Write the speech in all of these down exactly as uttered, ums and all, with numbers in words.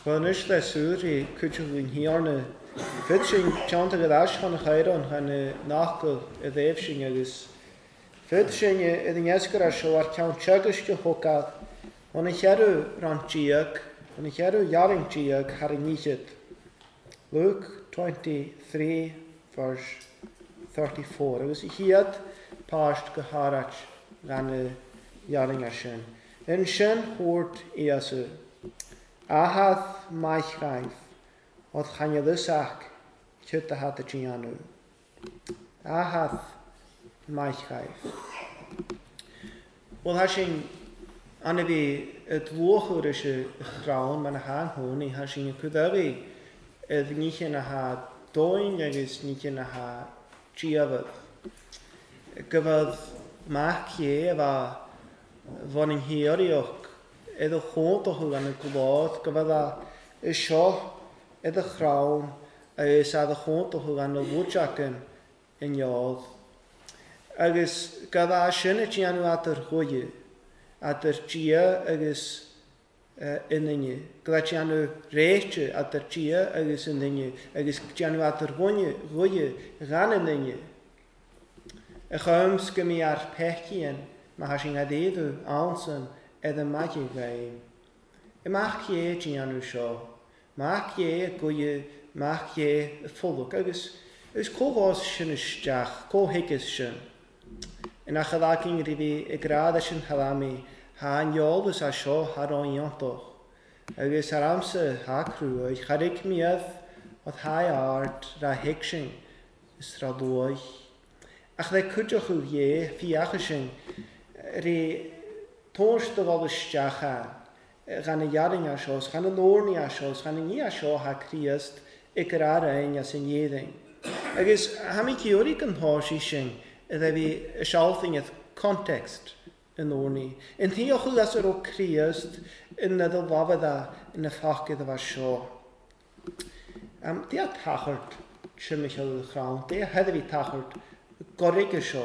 Wel nes le súri cúteach yn hiarna fyd sin teanta go as chun chairon chan nachgol a dhéh sin agus fyd sin i d nesgur a seo ar cean teagas go hocad hon i chearú rantíag hon i chearú jaringtíag har i níchid. Luke twenty-three verse thirty-four agus i hiad páist go hárat gan y jaring a sin. Yn sin hwrt i asu. Ahad maich raif, oedd chan i ddysach cyd a had y gianw. Ahad maich raif. Wel, ha sy'n anna fi y dlwchwr eisiau chrawn ma'n ha'n hwn i ha sy'n y cwyddawi y ddynich a ha doin agos nich a ha giafod. Gyfodd mach ie efo fo'n yng Nghymru Edd y chwnt o hwn yn y gwlad, gyfodd a y sio, edd y chrawn, a ys a y chwnt o hwn yn y wwrdiac yn iodd. Agus gyfodd a sy'n y gianw at yr hwy, at yr gia agos yn yni. Gyfodd gianw reich at yr gia agos yn yni, agos gianw at yr hwy gan yn yni. Y chwms gymi ar pechien, mae ha sy'n gadeidw ansyn, edd y magi gael. Y mach ie gianw sio. Mach ie gwy, mach ie ffwlwg. Agus, ys cofos sy'n ysdiach, co higys sy'n. Yn a chydagin rydw i y grad sy'n halami, ha niolus a sio har o'n iontoch. Agus ar amser ha crwyd, charig miad oedd hai art ra higsyn ystradwyd. Ach dde cwdioch yw ie, fiach ysyn, rhi Toast of all the Shacha, gan y jaring a sios, gan y lorni a sios, gan y ni a sio ha criast, y grara ein as yn iedden. Agus, ham i ciori gan hos i sy'n, ydw fi y sialthing yth context yn lorni. Yn thi o'ch as yr o criast, yn ydw lafada, yn y ffachgydd o sio. Um, di a tachart, sy'n mich oedd y chrawn, di a heddi fi tachart, gorig y sio.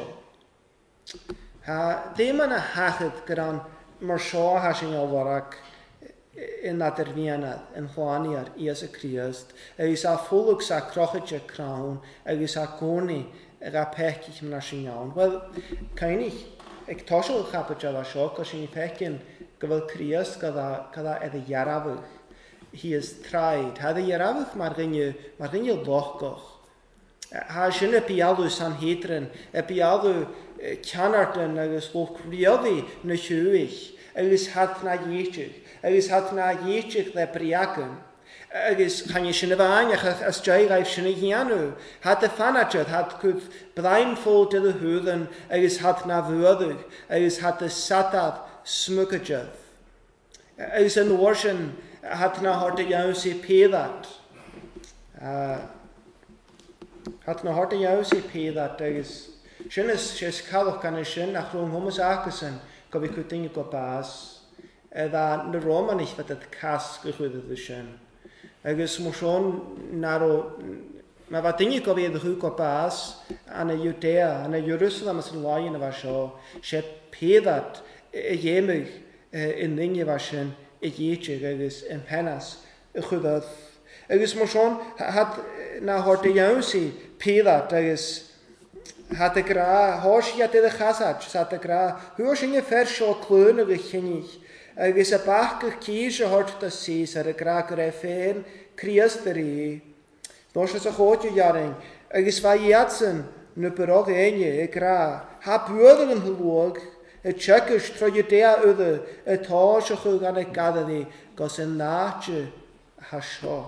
Ha, ddim yn y hachyd gyda'n mar sio ha sy'n alwarach yn aderfianad yn chwani ar ias y criast, agos a ffwlwg sa crochyd y crawn, agos a goni ag a pechich yn sy'n iawn. Wel, cainig, ag tosol chapad jala sio, gos sy'n pechyn gyfel criast gyda edrych iarafwch. Hi is traed. Ha dde iarafwch mae'r gynnu lochgoch. Ha sy'n y bialw san hedryn, y bialw Canartan agus loch rioddi na siúich, agus had na dhéitich, agus had na dhéitich le briagan, agus chan i sy'n y fainach as jai gaif sy'n y hianw, had y fanachad, had cwyd blindfold y hwydden, agus had na fwydwg, agus had y sadad smwgajad. Agus yn warsyn, had na hort y iawn sy'n peddat. Had na hort y iawn sy'n peddat, agus Sy'n ys calwch gan y sy'n ach rhwng hwmys acasyn gof i cwtyn i gobas edda na Roman ich fad yd casg y chwydd y sy'n. Agus mwysôn naro mae fa dyngu gof i ddechrau gobas an y Judea, an y Jerusalem as yn wain y fa sio se peddat y iemig yn ddyngu fa sy'n y ietig agus yn penas y chwydd. Agus mwysôn had na hort y iawn si peddat agus had y gra, hos i adeg y chasad, had y gra, hwys yn y fersio clwn ag y chynnig, agos y bach ych cys y hort da sys ar y gra gyda ffein, criast yr i. Nos ys y chod yw iaring, agos fa i adsyn, nhw byrog einio y gra, ha bwyd yn hwlwg, y tsycys tro i dea ydw, y tos o'ch yw gan y gadaddi, gos yn naatio hasio.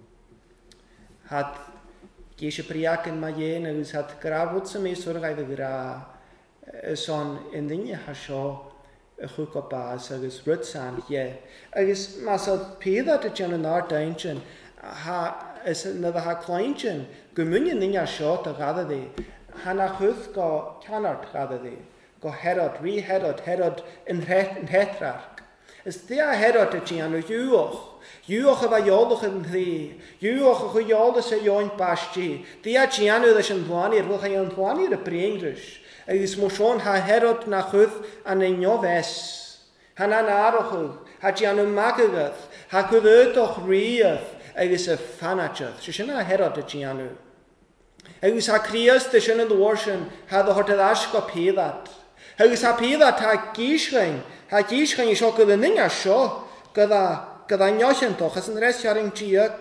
Had Geis y briac yn ma ien, agos had grafod sy'n meis o'r gael y gra, son yn ddyn hasio y chwg o bas, agos ryd san, ie. Agos mas oedd pedd y jan yn ar dainchen, na dda ha clainchen, gwmwn yn ddyn hasio da gada ddi, ha na chwth go canart gada ddi, go herod, ri herod, herod yn hetrarc. Ys di a herod y jan o yw'ch, yw'ch efo iolwch yn ddi, yw'ch o'ch o iolwch y ioen basti, di a gianw ddys yn ddwanir, rwch a i'n ddwanir y brengrish, agos mwysôn ha herod na chwth an ein o fes, ha na narwch ha gianw magagath, Ha gwyddoch rhydd agus y fanatiodd. So sy'n a herod y gianw. Agus ha Christ y sy'n y ddwr sy'n ha ddod yr asgo peidat. Agus ha peidat ha gysgrein. Ha gysgrein i sio gyda ning a sio. Gyda, gyda niochen doch. As yn res iaring giag.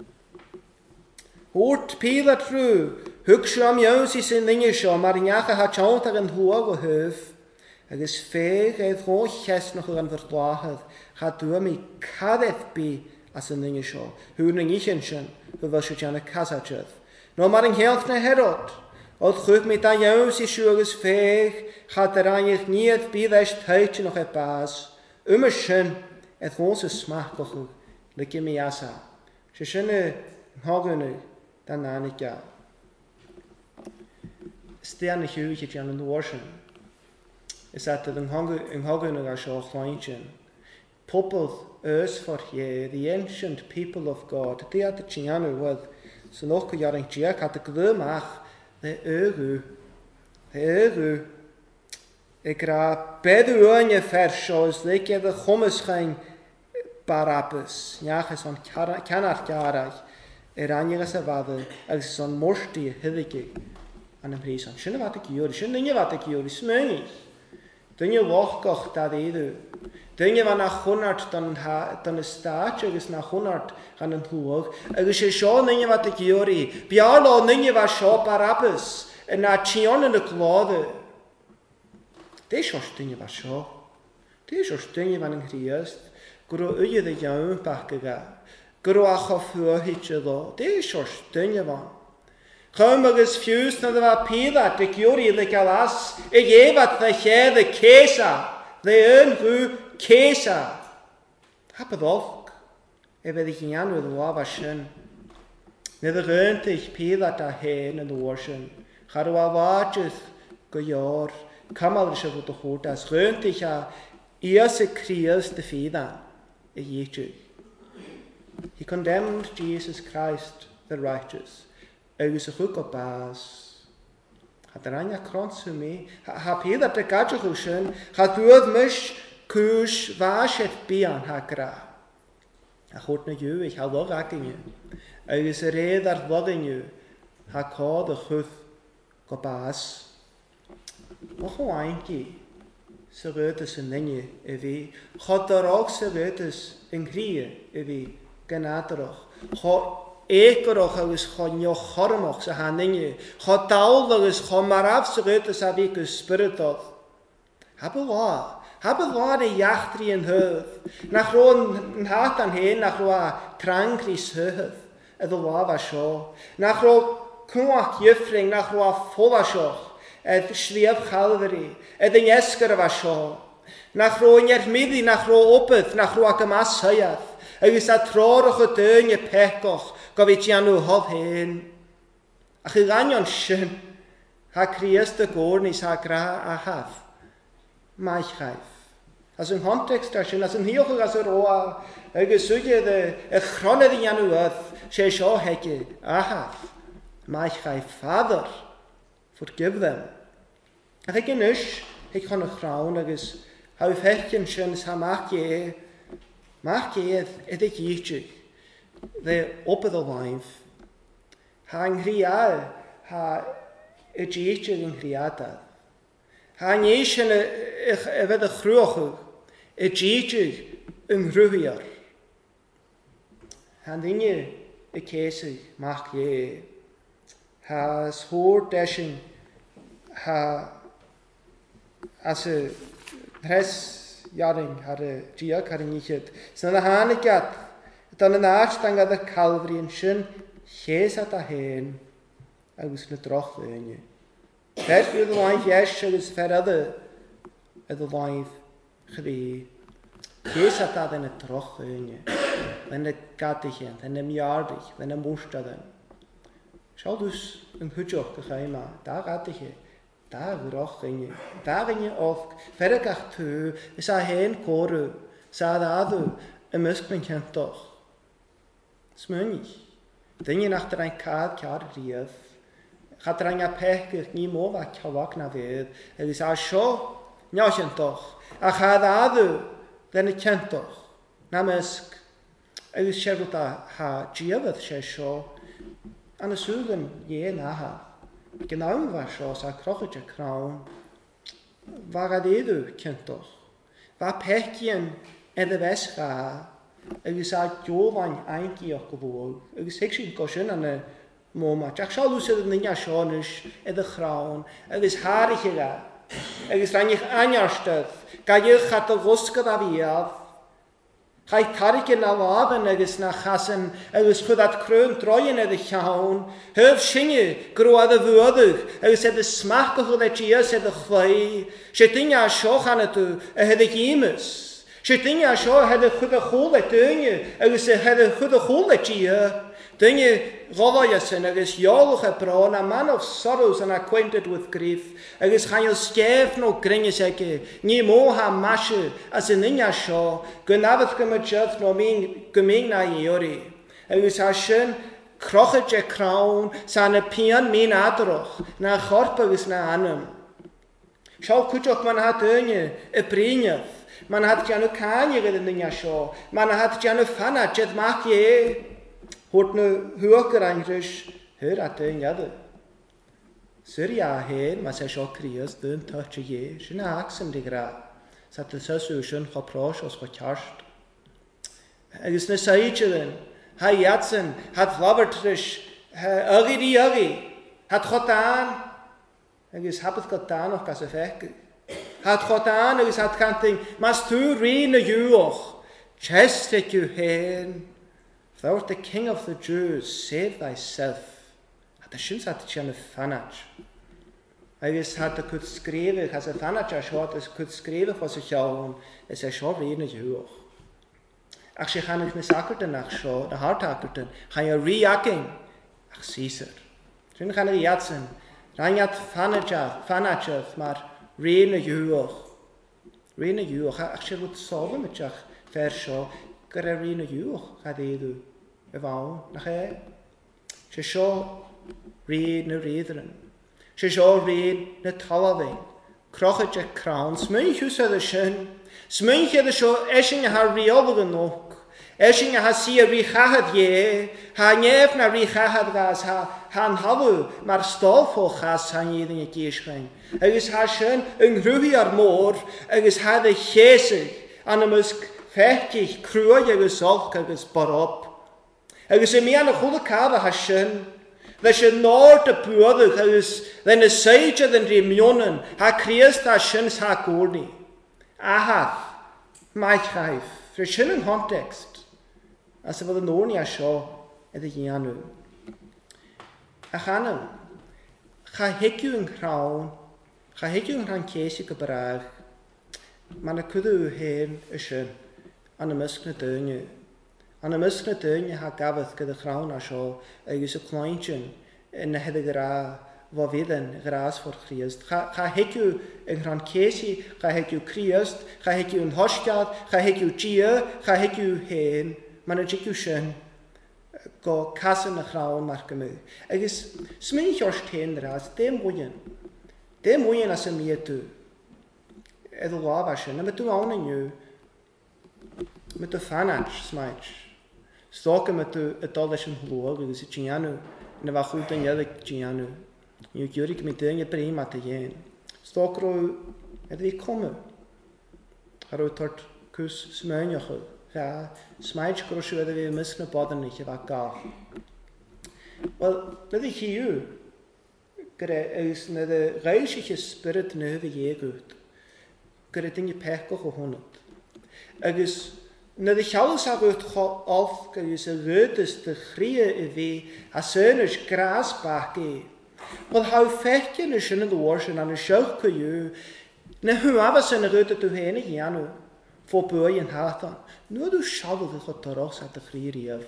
Hwrt peidat rhyw. Hwg sio am iawn sy'n ning a sio. Mae'r niach a ha tiawnt ag yn hwag o hyf. Agus feig eith go ches noch yn fyrtlahydd. Ha dwi mi cadeth bi as yn ning a sio. Hw'n ning ich yn sy'n. Hw fel sy'n y casadiodd. No maar een heel na herod. Od goed met dat jou si sjoeges veeg. Gaat er aan je niet bij dat thuitje nog het baas. Umme schön. Het onze smaak toch. Lek je me jasa. Ze schöne hagene. Dan aan ik ja. Sterne huwtje aan een worsen. Is dat een hagene een hagene als je kleintje. Poppel us for je. The ancient people of God. Die had het chianu wat. So nog jaring tjek had ik glumach de euro. De euro. Ik ra bedu anje verschoos. Lik je de gommeschijn Barabbas. Ja, is van kanach jarach. Er anje is a wade. Er is zo'n morstie hiddige aan een prijs. Schöne wat ik juri. Schöne dingen wat ik juri. Smeunig. Dingen wochkoch dat edu. Dingen van nach honderd dan dan een staatje is nach honderd gaan een hoog. Er is een show dingen wat ik jori. Bialo dingen wat show Barabbas en na chion in de klade. Deze was dingen wat show. Deze was dingen van een Christ. Gro uje de jou pakken ga. Gro a gevoel hitje do. Deze was dingen van. Kom maar eens fuse naar de wat pida de jori de galas. Ik geef wat de ge de kesa. De een ru kesa. Heb het ook. Ik weet niet aan hoe de waar schön. Net de ruimte ik pida daar heen in de worsen. Ga er wel watjes gejaar. Kom al eens op de goed als ruimte ik ja eerste Christ de vida. Ik jeet je. He condemned Jesus Christ the righteous. Hij is een goed op baas. Had er een krans voor mij. Heb je dat de gadje geschön. Had u het mis kus was het bian hakra. Hij hoort naar jou. Ik hou wel raak in je. Hij is een reden dat wat in je. Hij kan de goed op baas. Nog een eindje. Ze redt is een dingje. Ewie. Gaat er ook ze redt is een grieën. Ewie. Genaderig. Gaat Ekerach agus chonio chormach sa haninge. Cha daul agus cha maraf sa rute sa vicus spiritot. Habe la. Habe la de jachtri in höf. Nach roon een hart aan heen, nach roa trankris höf. Edo la va scho. Nach ro kuach jufring, nach roa fola schoch. Ed schweef chalveri. Ed in jesker va scho. Nach ro njer midi, nach ro opet, nach roa gemas huyaf. Agus a trorige deunje pekoch. Gofyd ti anw hodd hen. Ach i ganion sy'n. Ha Christ y gornis ha gra a haf. Mae chaif. As yn context ar sy'n, as yn hiwch as yr oa, ag yswyd y chronedd i anw ydd, se sio hege a haf. Mae chaif, Father, forgive them. Ach ag yn ys, heg chon y chrawn, agos hau fechyn sy'n sa mach ie, mach ie edd ag eich. De op de lijf. Ha een grial, ha een jeetje in griata. Ha een jeetje in de groege, een jeetje in ruier. Ha dinge een kese mag je. Ha schoor dashing, ha als een res jaring had een diak had niet het. Zijn de hane gat. Dan yn acht dan gada Calvary yn sy'n ches at a hen agus na droch ddyn. Fer fydd y laif iesh agus fer adda ydw laif chri. Ches at a dyn y droch ddyn. Dyn y gadig yn, dyn y miardig, dyn y mwstad yn. Siaw dus yn hwydioch gych yma, da gadig yn, da groch ddyn. Da ddyn ofg, fer y gach tŵ, is a hen korw, sa ddadw, y mysg yn kentoch. Smönig. Dingen achter een kaad kar rief. Gaat er een apech niet meer wat kawak na weer. Het is al zo. Ja, je toch. Ach, had adu. Dan ik ken toch. Namesk. agus sé rud ha díabhad sé seo an asúgan dhé natha. Gnáim bha seo sa crochaide crán. Bha gad éadú cintoch. Bha pechcian ed a bhescha agus a deomhain aincio go bhóg. Agus hic sin go sin an a móma. Teach seo lúsad an inne seánis ed a chrán agus háiriche ga. Agus rannich anarstad ga dhéh chat a ghoscad a bhíad. Chai tarig na laban agus na chasan agus chud at crún droin ed a cheann. Hyf singe groad a bhuadach agus ed a smach go chud a tías ed a chlai. Se dinge a seoch anna tú a hed a gímas. Se dinge a seo hed a chud a chól a dynge agus a hed a chud a chól a tí. Dinge rodajasin agus jálach a braun, a man of sorrows and acquainted with grief, agus chan yo skef no gringes eke, ni mo ha mashe, as in inja seo, gynafath gymryd no min gyming na iori. Agus ha sin crochet je crown, san a pian min adroch, na chorp agus na anam. Seo cwtioch man ha dynge, y brinyath, man had janu kanye gyda inja seo, man had janu fana, jedd mach ie. Hoort nu huoker angrish, hur at dyn jadde. Sur ja heen, maar sy sjo krias dyn touche je, sin aksem die gra. Sat de sussusion geproos os gekjarst. Agus na saitje den, ha jatsen, hat flabbertrish, uggy die uggy, hat god aan, agus hab het god aan nog gas effect. Hat god aan, agus hat kanting, mas tu reine juoch, chest ik u heen. Thou art the king of the Jews, save thyself. Had the shins had the fanach. Agus had the could skrive, has a fanach a short as could skrive for sich jaun, es a short reden juch. Ach she han ich misakerte nach scho, der hartakerte, han ja reacting. Ach Caesar. Schön kann er jatzen. Reinat fanach, fanach mar reden juch. Reden juch, ach she would solve mit jach fair scho. Gyda rhan o juch a ddeudw y fawn na che. Se sio rhan na reidren. Se sio rhan na talafyn. Crochyd y crawn. Smyn hws oedd y sy'n. Smyn chydd y sio esyn ha riolwg yn nôc. Esyn ha si a ri chahad ie. Ha nef na ri chahad gas ha han halw mar stof o chas ha nidyn y gysgyn. Agus ha sy'n yng nghrwhi ar môr. Agus ha dy chesig an y mysg fechtig crua agus olch agus barop. Agus y mi an y chwle caf a hasyn, dda sy'n nord y bwydwch agus dda'n y seidjad yn rymionen ha criast a sy'n ha gwrni. Ahath, mae chaif, fre sy'n yn context, as y fod yn orni a sio edrych i anw. A chanw, cha hegiw yn chrawn, cha hegiw yn rhan cesig y brach, ma'n y cwddw hen y sy'n. An y mysg na dynnu. An y mysg na dynnu ha gafodd gyda chrawn a sio agus y cloentyn yn y hedd y gra fo fydden y gras ffordd Christ. Cha hegiw yng nghran cesi, cha hegiw Christ, cha hegiw yn hosgad, cha hegiw gia, cha hegiw hen. Ma'n y jigiw sy'n go casan y chrawn mar gymw. Agus smyn ich oes ten dras, dim mwyn. Dim mwyn as y mi ydw. Edw lof a sy'n, am ydw awn yn yw. Met de fanach smaich. Stoken met de het alles een geloof, dus het Giano. En dat was goed en jelle Giano. Je kunt met dingen prima te gaan. Stokro het wie komen. Haro tot kus smuinjage. Ja, smaich kroos we weer misne baden niet wat gaaf. Wel, dat ik hier. Gre is na de reisige spirit na we je goed. Gre dinge pekko gehonderd. Agus na de chalus a rwyd of gys y rwydys dy chrie i fi a sönys gras bach i. Wel hau fechgen is yn y ddwrs yn an y siwch cy yw na hwafas yn y rwyd ydw hen i anw fo bwy yn hathan. Nw ydw siafod ych o doros a dy chrie riaf.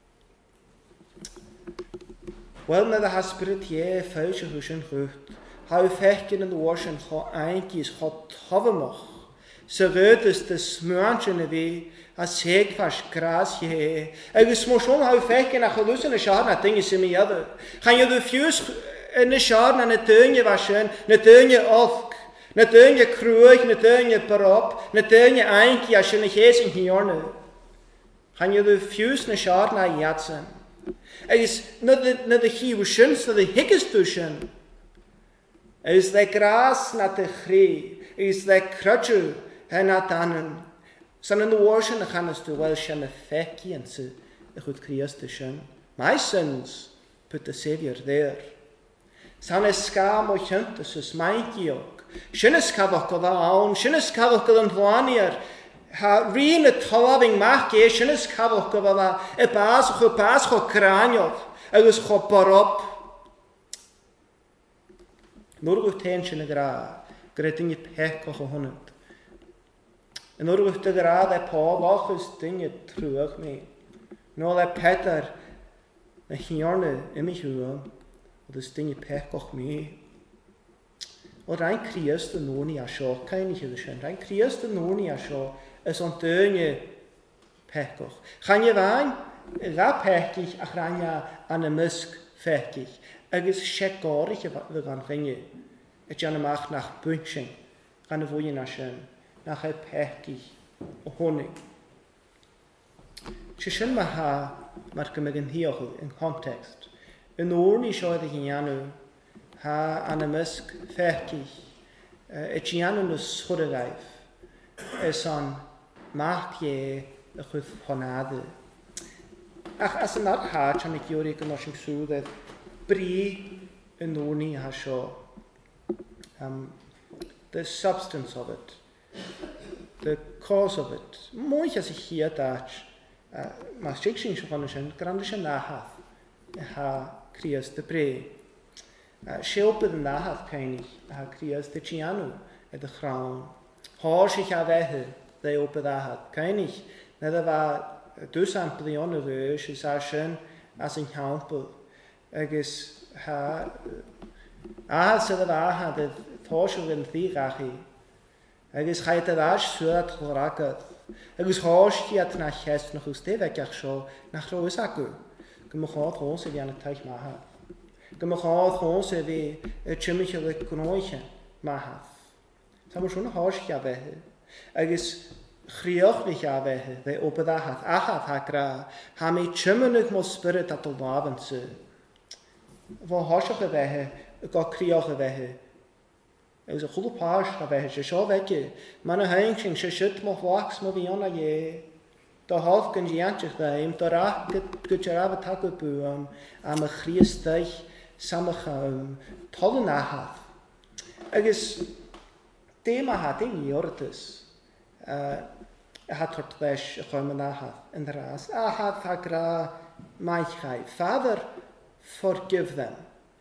Wel na dy hasbryd ie ffeis y hwys yn rwyd. Hau fechgen yn ddwrs yn cho eingis cho tofymach. Sy rwydys dy smwantyn i fi a segfas gras je. Agus motion hou feken a gelus in de schar na dinge se mi jade. Gaan je de fius in de schar na ne teunje waschen, ne teunje ofk, ne teunje kruig, ne teunje parop, ne teunje einki as je ne gees in hjorne. Gaan je de fius na siar na jatsen. Agus na de chiw syns, na de higgis du syn. Agus de gras na de chri. Agus de crudju hen na dannen. San in de worsyn ach anas du wel syn a feki en sy a chud Christ syn. My sins put the Saviour there. San is skam o chyntus is mein giog. Syn is cafach o dda awn, syn is cafach o dda ddwaniar. Ha rin y tolafing mach ge, syn is cafach o dda y bas o bas o craniog, agus o borop. Nôr gwyd ten syn y gra, gyda dyn i pech o hwnnw. Nôr gwyd y gra dde pob och ys dyn i trwag mi. Nôl e pedar na hiarne imi hwnnw, o dys dyn i pech och mi. O rhain Christ yn nôni a sio, cael ni hyd ysyn, rhain Christ yn nôni a sio, ys o'n dyn i pechoch. Chan i fain, ra pechich a chan ia an y mysg fechich, agos segorig y gan ringe, y jan ymach nach bwysyn, gan y fwy na syn, nach e pechich o hwnig. Sysyn ma ha, mae'r gymig yn hiog yn context, yn nôni sio ydych chi'n ianw, ha an y mysg fechich, y tianw nhw sgwrgaif, ys o'n mach ie y chwyth honadu. Ach, as yn ar ha, chan i giori gynnwys yn sŵd, edd bri yn nôni ha sio. Um, the substance of it, the cause of it. Mwy as i hi a dach, uh, mae strig sy'n siarad yn sy'n, grand sy'n nahath, ha Christ y bri. Sielbydd yn nahath cainig, ha Christ y tianw, ed y chrawn. Hor sy'n cha fehu, dde o bydd ahad. Cainig, nid y fa dws ampli o'n y fwy, sy'n sa sy'n as yn campl. Agus ha, ahad sydd y fa ahad, edd thosio yn ddigachi. Agus chaid y ddas sŵad chloragad. Agus hor sy'n at na chest nach ystef ag ach sio, nach roes agw. Gymwch oedd hon sydd i'n y taich mahad. Gymwch oedd hon sydd i tymich o ddechnóiche mahad. Sa mwys hwn hor sy'n fehu. Agus chriach ni a fehu, dde o bydd ahad, ahad ha gra, ha mi tymynig mo spirit at o lafan sy. Fo horsach y fehu, y go criach y fehu. Agus y chwlw pas a fehu, sy sio fegi. Man y hain sy'n sy sydd mo flax mo fi ona ie. Da hof gyn jiantich ddaim, da rach gyda'r af y tag o bwam, am y chriastach samach am tol yn ahad. Agus, dim ahad ein i ordys. Ahad tort ddeis y chwym yn ahad yn ras. Ahad thagra maichai. Father, forgive them.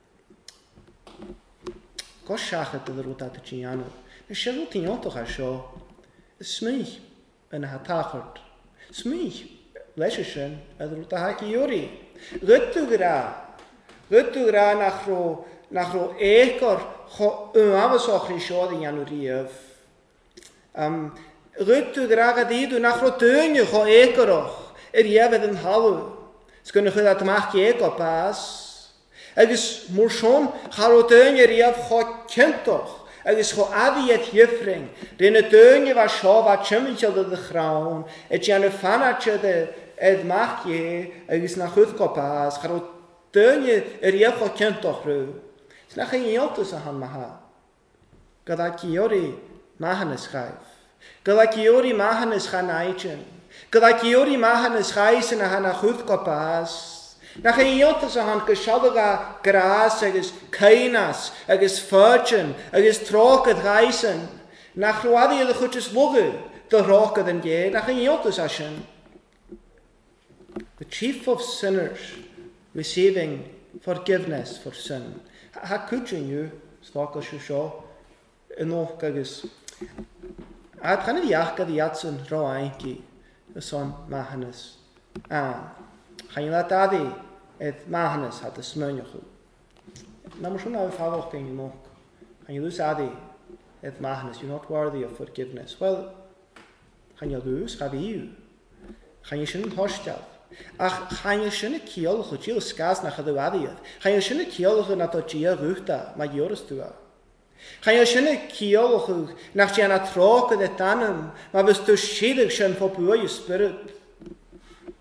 Gos siachat ydw rwyd at y gianw. Nes siarad o ti'n otoch a sio. Smych yn ahad tachart. Smych, leis ysyn, ydw rwyd a hag i ori. Rydw gra. Rydw gra nach ro, nach ro eicor cho ymafas o'ch ni sio ddyn anw riaf. Um, Rydw gra gad idw nach ro dynnu cho eicor o'ch. Er iafedd yn halw. Sgwnnwch ydw admach i eicor bas. Agus mor sôn, char o dynnu riaf cho cyntoch. Agus cho addi et hyfring. Ryn y dynnu fa sio fa chymich o ddod y chrawn. Et jan y fanat yd ed mach i, agus na chwyd go bas. Char o dynnu riaf cho cyntoch rhyw. Snach ein ioltus a han maha. Gada giori mahan ys chaif. Gada giori mahan ys chan aidyn. Gada giori mahan ys chais yn a han a chwyd go bas. Nach ein ioltus a han gysiadog gras agos cainas, agos fyrtyn, agos trocad gaisen. Nach rwadi ydych chwtys lwgu, dy rocad yn ge. Nach ein ioltus a sy'n. The chief of sinners receiving forgiveness for sin. Ha cwtyn yw, stog o sio, yn o'ch agos. A tran ydi ach gad i atsyn ro ainci, y son mahanus. A, chan i la dadi, edd mahanus had y smynioch yw. Na mwys hwnna yw ffawch gen i mwch. Chan i lwys adi, edd mahanus, you're not worthy of forgiveness. Wel, chan i lwys, gaf i yw. Chan i sy'n hostiaf. Ach, chan i sy'n y ciolwch o gil sgas na chadw adiad. Chan i sy'n y ciolwch o nad o gia rwchda, mae giorys dwa. Chan i sy'n y ciolwch o nach ti anna troc ydy danam, mae fys tu sydig sy'n ffobwy i spirit.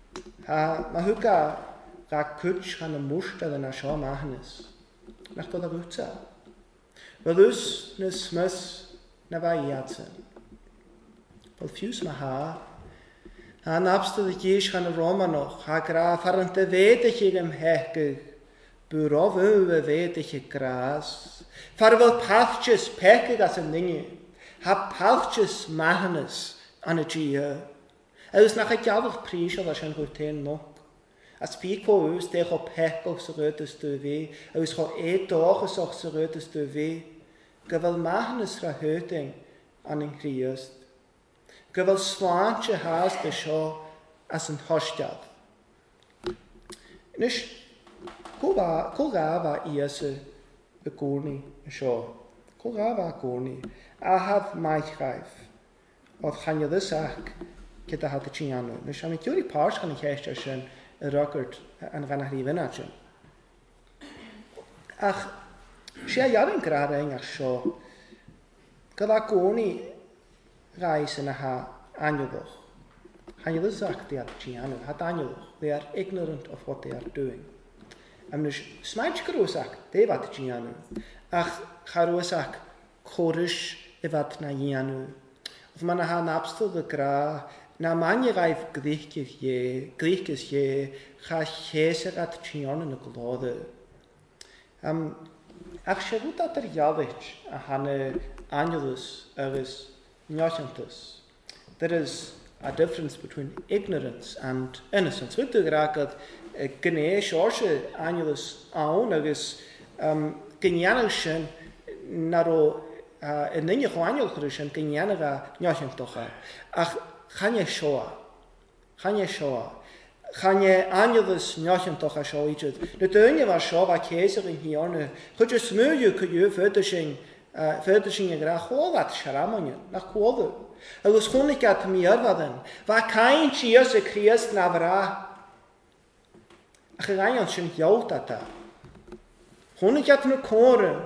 Ha, ma huka ra kutsch han muster den a scha mahanes. Nach da rutsa. Velus nes mes na va yatsen. Wel fius ma ha. Ha napste de kies gaan Roma nog. Ha gra farante wete im heke. Burov we wete gras. Far wel pathjes peke as en dinge. Ha pathjes mahanes an a gia. Eus nach a javach prisha was en roten nog. As pico eus de op hekkel se rötes de we. Eus ho e dages och se rötes de we. Gewel mahanes ra höting an en kriest. Gewel swantje haas de scho as en hostjad. Nish Kura va iese de goni scho. Kura va goni. A have my chraif. Of gaan je dus ak kita hat chiano. Nish am tjuri pars kan ik hester schon a record an van hri venatchen. Ach she jaren grade eng scho. Kada goni reise na ha anjoch. Gaan je dus ak die chiano hat anjoch. They are ignorant of what they are doing. Am dus smaich grosak, de wat chianu. Ach charosak chorish evat na yanu. Of man ha napstel de gra na manje reif griechkes je, griechkes je, cha cheserat chianu na glode. Am ach shavut at er javich a hane angelus eris nyochantus. There is a difference between ignorance and innocence. Rutte grakat gene shorse angelus aun agus um genyanischen naro en ninge angelchen genyanera nyochantocha. Ach khanye shoa. Khanye shoa. Khanye angelus nyochantocha shoichut. De dunje was shoa keiser in hierne. Kuje smuje kuje föttersching föttersching gra holat sharamonje nach kode. Agus khonikat mir waden. Va kein chiese kriest navra. Ach rein schon jautata. Khonikat no kore.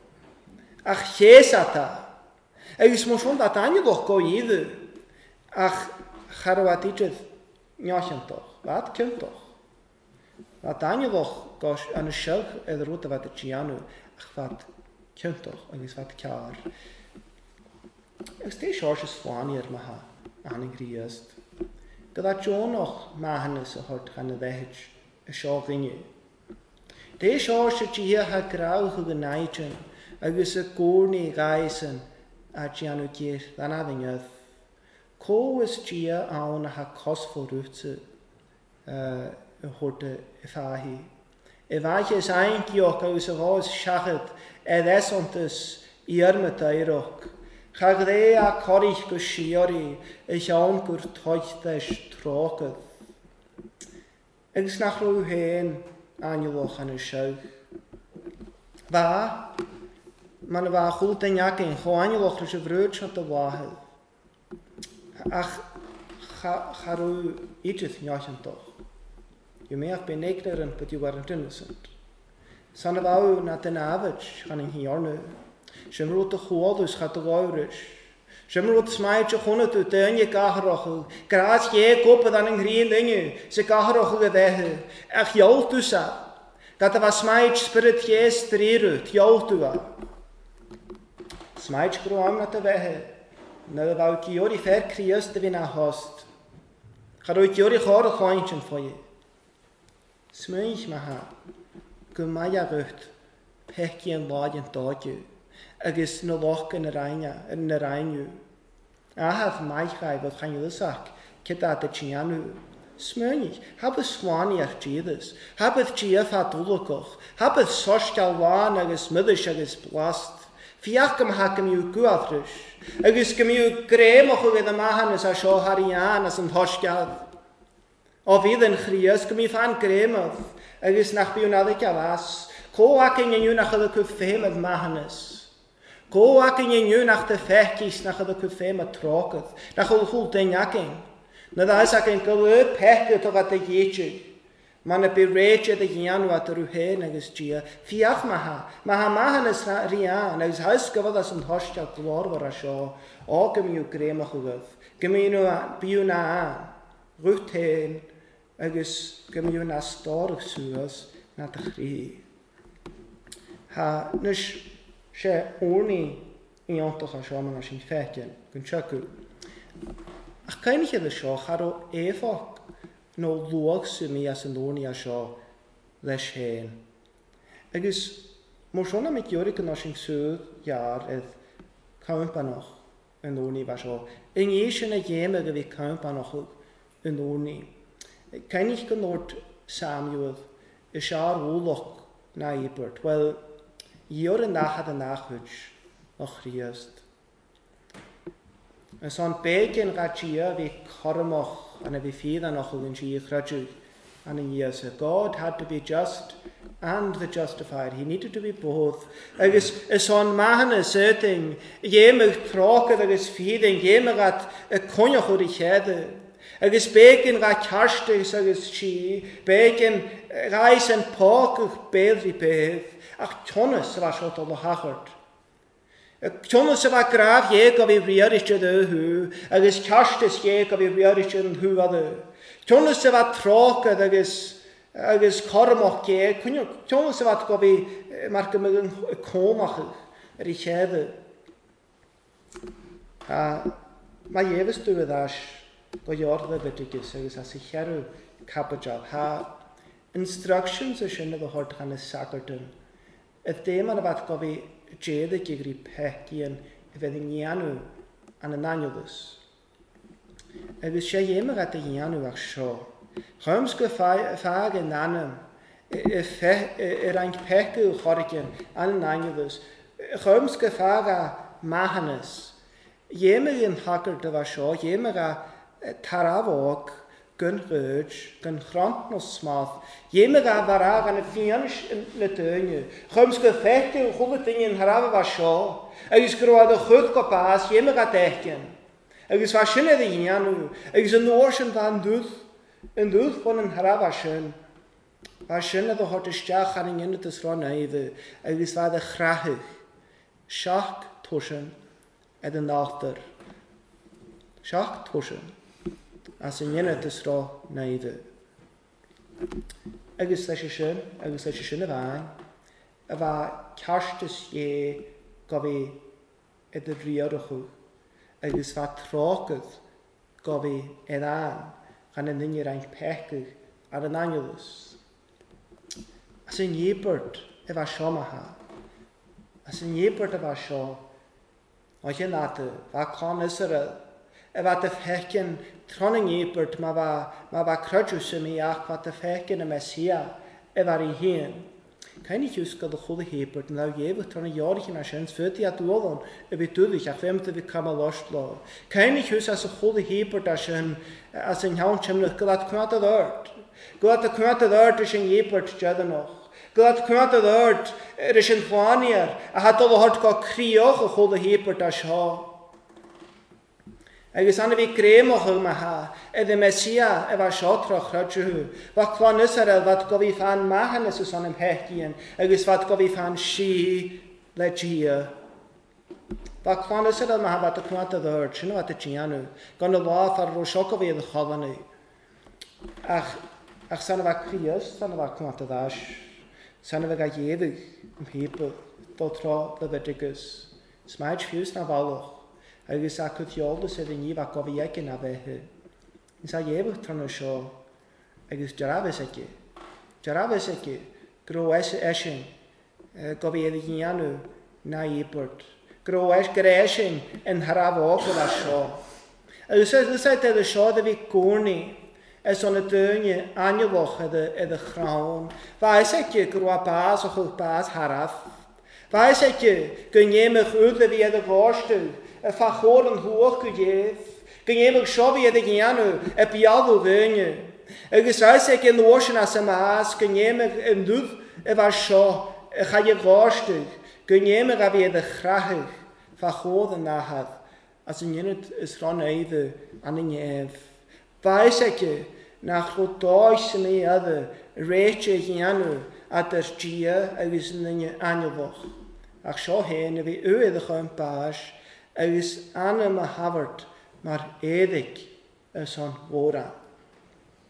Ach jesata. Eis mo schon dat anje doch go jede. Ach kharwatichet nyachantoch. Wat kent toch. Wat anje doch gosh an schelk el rote wat chiano. Ach wat kent toch. Eis wat kar. Ek stay shorts swanier maha an griest. Dat jo noch mahanes hort kan wech. A shaw vinge. De shaw should hier ha grau geneiten. Agus a gorni reisen a gianu kier dan avinge. Ko is gia aun ha kosful rutse uh horte fahi. E vaje sein kioch aus raus schachet er esontes irmetairok. Chagrea korich gushiori ich aun gur tochtes troket. Agus nach ro hen anjoch an show. Va man va goed en jak in go anjoch dus vreut hat de wahe. Ach garu iets jachen toch. Je meer ben ignorant but you weren't innocent. Son of au na den avich kan in hierne. Shemrot de godus gaat de ouders. Shemrot smaitje gonne te tenje kagerochel. Graas je kopen dan in green dinge. Se kagerochel gewehe. Ach joltusa. Dat er was smaitje spirit jes trirut. Joltua. Smaitje groam na te wehe. Na de wou ki jori ver krieste wie na host. Ga roit jori chore chointjen voor je. Smuich maha. Gumaya rucht. Pekje en wadjen dodje. Agus na loch in reina in na reinu. I have my guy wat gaan jullie zak. Kita de chianu. Smuich. Heb swani ach Jesus. Heb het chief hat ulokoch. Heb het soskal wan agus middish agus blast. Fiachkem hakem you guathrish. Agus kem you gremach with the mahan as a show harian as an hoskal. Of even Christ kem you fan gremach. Agus nach bionadika was. Ko aking en you nach de kufem of mahanes. Go aking in you nach de fechkies nach de kufema troket. Nach ul hul den yaking. Na da is aking go peke to at de yeche. Man a bereche de yanu at ruhe nagus gia. Fiach maha. Maha mahanes rian. Nagus haus gavadas und hostia glor war a sho. O gem you grema chugaf. Gem you biuna. Ruchten. agus gym yw na storach suas na dy chri. Ha nys se orni i ontach a sio man a sy'n ffecyn, gyn siacw. Ach cael chi ddys sio, char o efog no lwag sy'n mi as yn orni a sio leis hen. Agus, mor sôn am i giorig yn osyn sŵd iar edd cawnp anoch yn orni fa sio. Yng eisiau na iem ag fi cawnp anoch yn orni. Cael ich gynod Samuel y siar wlwch na ibert. Wel, i'r yn nachad yn nachwyd o Christ. Yn son begyn gadia fi cormoch and fi fydd anoch yn si chrydw and in years. God had to be just and the justified. He needed to be both. Agus is on mahan a certain jemig troked agus feeding jemig at a konjoch o'r chede. Agus begyn ga karstig agus chi begyn reis en pokig bedri beth. Ach tionnes var shot on the hachert. Tionnes var grav jeg av i rieriske de hu. Agus karstis jeg av i rieriske den hu av det. Tionnes var tråked agus agus kormach jeg. Tionnes var gav i marke med en komach er i kjede. Ma jeves du ved as go jorde betikis agus as i kjeru kapajal. Ha instructions er skjønne det hårdt han er sakerten. Et deman av at gav i jede gigri pekien i ved en janu an en anjulus. Agus sé jemer at en janu ach sjo. Rømske fag en annem er ein pekke u chorgen an en anjulus. Rømske fag a mahanes. Jemer in hakker det var sjo. Jemer a taravog gun rød, gun grant nos smath. Jemer a var a gan et fianish le dønje. Rømske fekke u chulle dingen harave var sjo. Agus gro a de chud go baas, jemer a dekken. Agus var sinne de janu. Agus een oorschen van duth, een duth van een harava sin. Var sinne de hort is stach aan een jenne te sron eive. Agus var de grachig. Schach tuschen en de nachter. Schach tuschen. As een jenne te sron eive. Agus leis sin, agus leis sin a vain. A var karstes je gavi et de riaruchu. Agus va tråked gav i en an gan en dinge rein pekig ar en angelus. As en jebert e va shomaha. As en jebert e va sho. Och en ate va kan Israel. E va te fekken troning jebert ma va ma va krudjus mi ach va te fekken e messia e va i heen. Kan ik huske de goede hebert en nou jebert dan een jaartje naar zijn voet die had doen en we doen ik afem te we kan loslo. Kan ik huske als een goede hebert als een als een handje nog glad kwaad wordt. Glad kwaad wordt is een hebert jade nog. Glad kwaad wordt er is een fanier. Hij had al hard ka krioch een goede hebert als ha. Agus anna vi grémoch ma ha, e de Messia e va shotrach rajhu. Va kwan Israel vat go vi fan mahanes us an em hekien, agus vat go vi fan shi legia. Va kwan Israel ma ha vat kwanta dort, shino vat chianu. Gan de va far ro shoko vi de khavane. Ach ach sana va krios, sana va kwanta dash. Sana va ga yedig people dotra de vetikus. Smaj fius na valoch. Agus a cwthiolda sydd yn nif a gofi eg yna fe hy. Nys a jebych tron o sio. Agus jarafes egi. Jarafes egi. Gro es esyn. Gofi edrych yn ianw na ibert. Gro es gyda esyn yn haraf o gyda sio. Agus a dyd y sio dy fi gwrni. Es on y dynnu aniofoch edrych chrawn. Fa es egi gro a bas o chwch bas haraf. Fa es egi gynnymych wrdd fi edrych gorstw. A fachor yn hwch gwyef. Gynnymych siofi edrych ianw e biadw ddynnu. Agus reis ag yn orsyn as y mas. Gynnymych yn dwdd e fa sio e chai e gorstw. Gynnymych a fi edrych chrachig. Fachor yn nahad. As yn ynwyd ys ron eiddo an yn ef. Faes ag nach rodoes yn ei addo. Reitio ianw at yr gia agus yn yn aniofoch. Ach sio hen e fi yw edrych o'n bas. Agus anna ma havert mar edig is on vora.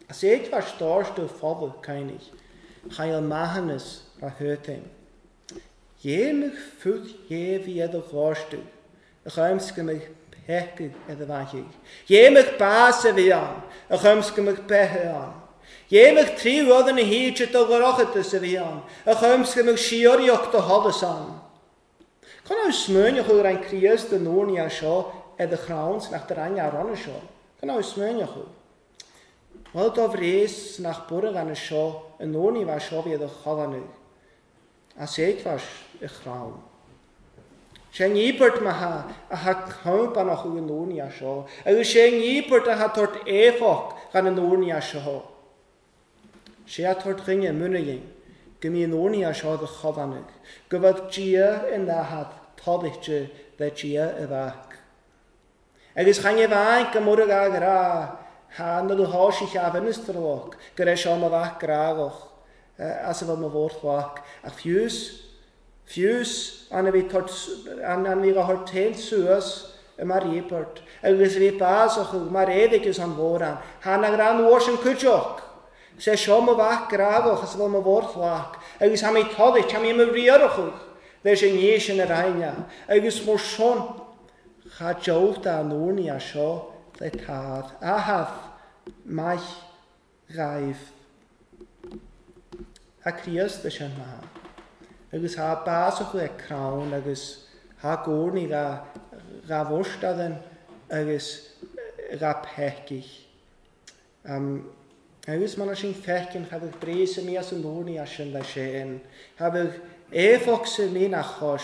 As eet was storste fodder keinig, chael mahanes ra hurting. Jemig fut je wie de gorstu, a chaimske mig peke ed vachig. Jemig base vi an, a chaimske mig pehe an. Jemig tri rodene hietje to gerochete se vi an, a chaimske mig shiorioch to hoddes an. Kan nou smeunig oor een krius de nonia sjo ed de grauns nach der anja ronne sjo. Kan nou smeunig oor. Wel dat vrees nach borre aan sjo, een noni was sjo wie de chalanu. As eet was een graun. Sjen jipert ma ha, a ha kampa nach oor nonia sjo. En sjen jipert a ha tort evok gaan een nonia sjo. Sjen tort ringe munniging. Gymí nonia sjo de chalanu. Gyfod gia in da had todichtje de gia y fach. Agus chan y fain gymwrwg ag ra, ha na du hos ich a fynystrolog, gyda sio ma fach gragoch, as y fel ma fwrdd fach. A ffiws, ffiws, anna fi tort, anna fi gahor tein sŵas, y ma'r ebert. Agus fi bas o'ch, ma'r edrych ys an fwran. Han ag ran wars yn cwtioch. Se sio ma fach gragoch, as y fel ma fwrdd fach. Agus ham ei todich, ham ei ma riarwch. There's a nation in Rania. Agus mor son, cha jow da noni a sio, the tad. A hath, maich, raif. A crias da sian ma. Agus ha bas o'ch e crown, agus ha gorni ga, ga vorstaden, agus ga pekich. Um, agus man a sin fechen, ha bych brese mi as a noni a sian da sian. Ha bych Efok se mi na chos.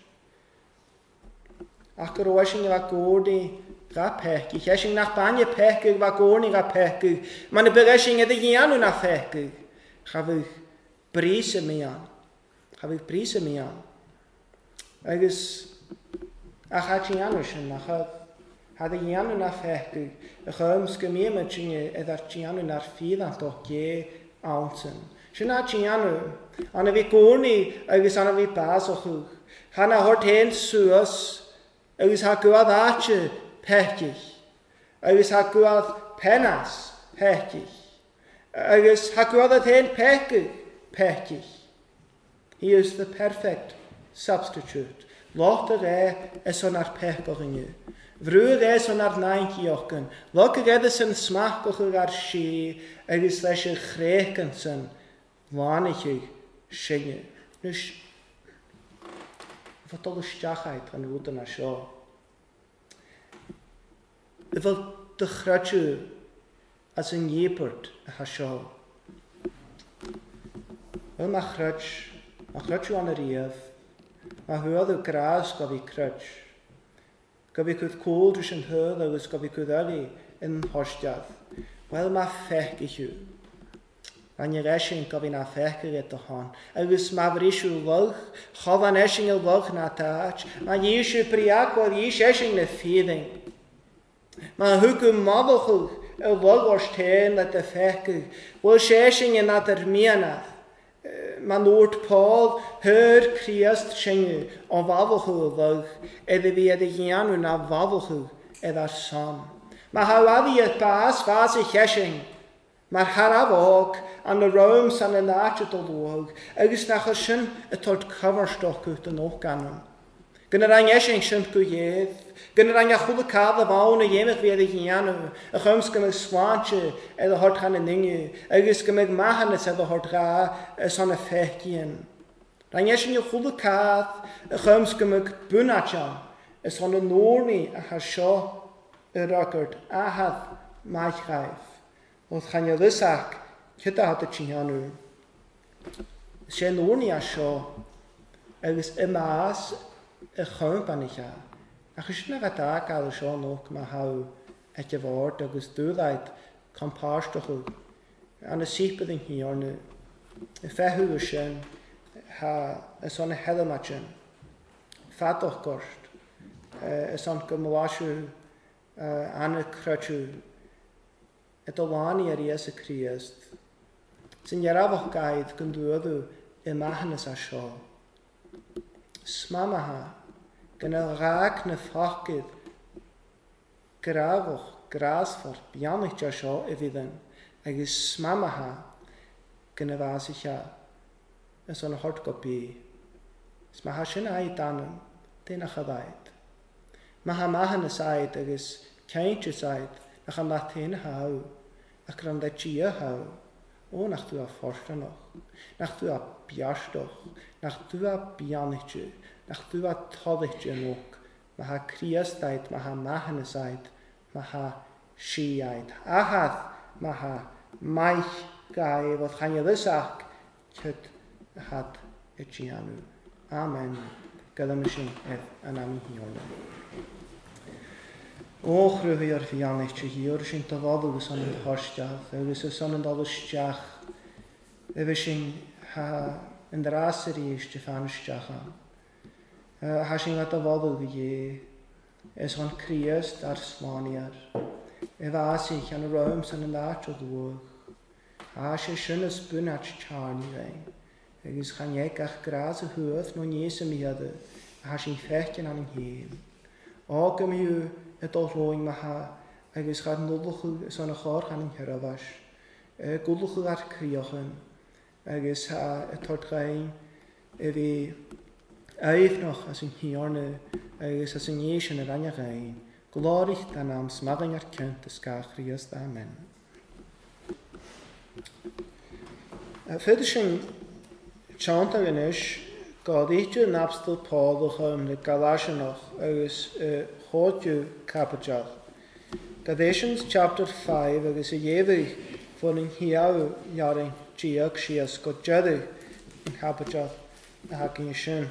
Ach geroesin wa gordi ga pekig. Hesing nach banje pekig wa gorni ga pekig. Man beresin ede janu na pekig. Ga ik brise mi aan. Ga ik brise mi aan. Agus ach hat janu sin nach had janu na pekig. Ach hums gemie met jinge ed ar janu na filan toch ge ounsen. Sinna janu. Anna vi gorni, agus anna vi bas o'ch uch. Hanna hort hen suas, agus ha gwad atje pekich. Agus ha gwad penas pekich. Agus ha gwad at hen pekich pekich. He is the perfect substitute. Lot er e es on ar pekich in you. Vrug es on ar nainki ochen. Lok er edus yn smach o'ch ar shi, agus leis y chrekensen, wanich Shinge. Dus, wat alle stachheid aan hoe dan zo. Ik wil de grutje als een jepert gaan zo. Wel maar grutje, maar grutje aan de rief. Maar hoe de gras gaf ik grutje. Gaf ik het kool tussen het dus gaf ik het allee in hostjaf. Wel maar fech ik u. An je resing gaf in a fecher et han. Agus ma brishu log, gav an esing el log na taach. Ma yeshu priak wal yesh esing le feeding. Ma huku madochug el log was teen dat de fecher. Wel shesing in at er mianath. Ma noord Paul her Christ shinge on wavelchug log. Ede wie de janu na wavelchug ed ar son. Ma hawavi et paas vase heshing. Maar haraf ook aan de ruims aan de naadje tot oog. Agus nach a sin a tot coverstoch uit de nog gannen. Gynnar an jesing sin gwyedd. Gynnar an jachwyd cad a fawn a jemig fi edrych i anu. A chums gymig swantje ed a hort gan yn inge. Agus gymig mahanes ed a hort ga as an a fechgien. Ran jesing jachwyd cad a chums gymig bunatja. As an a norni a ha sio y rogard a had maich raif. Oedd chan yo ddysach, cyda had y tîhanw. Se norni a sio, agus y mas y chymp an eich a. Ach ysyn ag a da gael y sio nog ma haw eich a ford agus dwyddaid compáisteach ag. An y sipad yn hiornu. Y fehw ysyn ha ys on y hedym at ysyn. Fadoch gorst. Ys on gymwasw an y crydw. Et o lani ar ies y Christ. Sy'n iarafach gaid gyndwydw y mahanes a sio. Smama ha, gan y rhaag na ffocgydd, grafach, grasfar, bianach a sio y fydden, agus smamatha gyda fas eich a ys o'n hort gopi. Smaha sy'n aid anam, dyn ach a ddaid. Maha mahan ys aid agus caint ys aid nach am latyn haw ac rhan da gia haw o nach du a forstanoch, nach du a biastoch, nach du a bianitju, nach du a toditju nok, maha krias daid, maha mahan ys aid, maha si aid. Ahad maha maich gai fod chanya ddysach cyd had y gianw. Amen. Gyda mysyn edd yn am i hiolna. Och rwyf ar fianach ti hiwr sy'n dyfodol ys o'n yn horstiach, ys ys o'n yn dodolstiach, ef sy'n ha yn draser i ys dyfanstiach am. Ha sy'n gada fodol fi e, ys o'n criast ar slaniar, ef as ich an y rwym sy'n yn ddat o ddwg. Ha sy'n sy'n ysbyn at charni fein, ys chan ieg ach gras y hwyd no nies y miad, ha sy'n ffechyn an yn hyn. Og ym yw y dol rwy'n maha, agos chad nodlwch ys o'n achor chan yn hyrafas. Gwdlwch ar criochyn, agos ha y tord gain, ef i eifnoch as yn hiorna, agos as yn ies yn yr anya gain. Glorych dan am smagan ar cynt ys gach riast. Amen. Fydde sy'n chant ag yn ys, God eich yn abstal Paulach am na Galatianoch agus chodju capitach. Galatians chapter five agus a yevig von in hiau jaring giag sias god jadu in capitach na hakin yishin.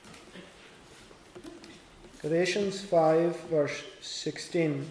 Galatians five verse sixteen.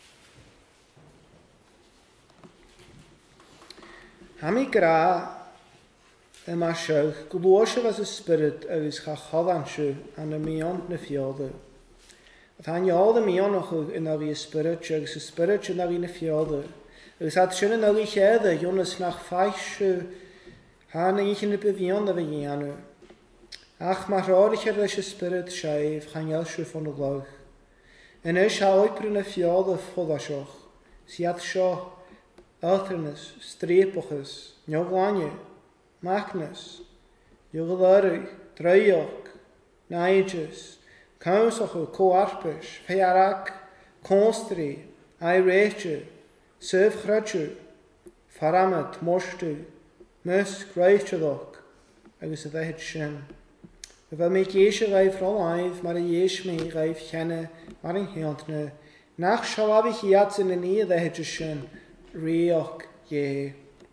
Hami gra yma siwch, glwysio fas y spirit agos cha chofansio an y mion na fiodau. Fan iol y mion o'ch yn ag i spirit, agos y spirit yn ag i na fiodau. Agos at sy'n yn ag i cheddau, Jonas nach faisio han ag i yn y byfion na fy ianw. Ach mae rhaid eich ar y spirit siaif, chan iel siw ffon o glawch. Yn eich a oibryn y fiodau ffoddasioch, siad sio, althernus, streepochus, niogwanya, Magnus, Joglarig, Dreyok, Naidjus, Council, Coarpish, Fearak, Constri, Irechu, Serv Chrutchu, Faramet, Mostu, Mus, Greichadok, agus a bheith sin. Bheith mé géise raibh roláimh mar a dhéis mé raibh chenne mar an héantne, nach seoabh hiat in a ní a bheith sin, réoch é.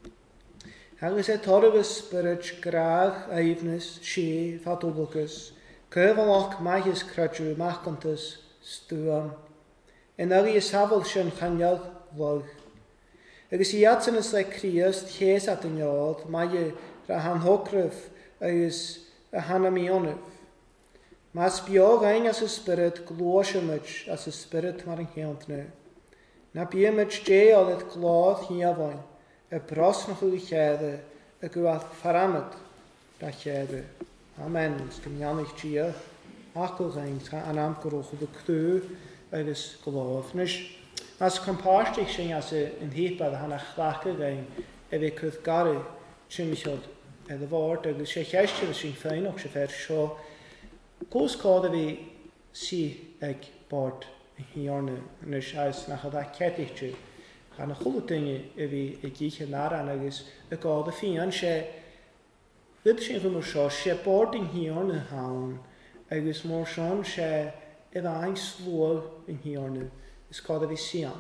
Agus e torgus spirit graag eifnis, she, fatulbucus, cyfalach maithis crutchu, machcantus, stuam. En agi is hafel sin chanyad vlog. Agus i atsin is like Christ, ches at yn iod, mae ra han hogrif, agus a han amionif. Mas biog ein as y spirit, glwysymich as y spirit mar yn heantne. Na biamich je oedd et glodd hiafain. Y bros noch yw lleddau, y gwaith ffaramad da lleddau. Amen. Sgymniannych gia, ac o ghain, an am gyrwch o ddwchdw, agos golof. Nes, as compastig sy'n as yn hybad han a chlach o ghain, ef e cwth gari, sy'n michod edrych ford, agos sy'n chestir sy'n ffein o'ch sy'n fer sio. Gwrs cod ef e si ag bod yn hiorna, nes as nach o dda cedig ti. Gan y chwlw dyngu ef i e gych yn aran agos y god y ffian se fyd sy'n rhywun sio se bod yn hiorn yn hawn agos mor sion se ef ein slwol yn hiorn ys god ef i sian.